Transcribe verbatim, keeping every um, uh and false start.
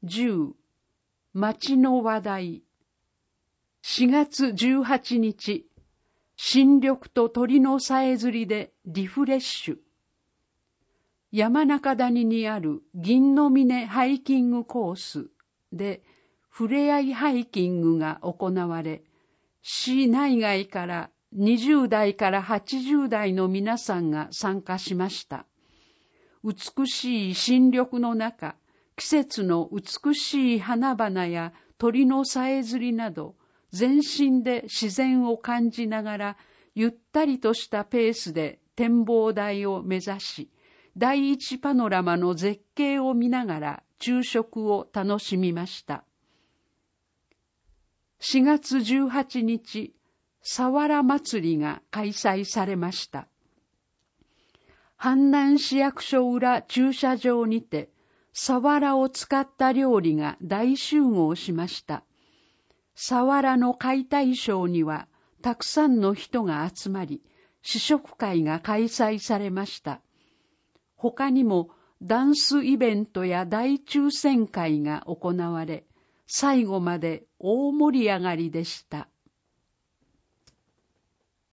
じゅう、町の話題。しがつじゅうはちにち、新緑と鳥のさえずりでリフレッシュ。山中谷にある銀の峰ハイキングコースでふれあいハイキングが行われ、市内外からにじゅうだいからはちじゅうだいの皆さんが参加しました。美しい新緑の中、季節の美しい花々や鳥のさえずりなど、全身で自然を感じながら、ゆったりとしたペースで展望台を目指し、第一パノラマの絶景を見ながら昼食を楽しみました。しがつじゅうはちにち、さわら祭りが開催されました。阪南市役所裏駐車場にて、さわらを使った料理が大集合しました。さわらの解体ショーには、たくさんの人が集まり、試食会が開催されました。他にもダンスイベントや大抽選会が行われ、最後まで大盛り上がりでした。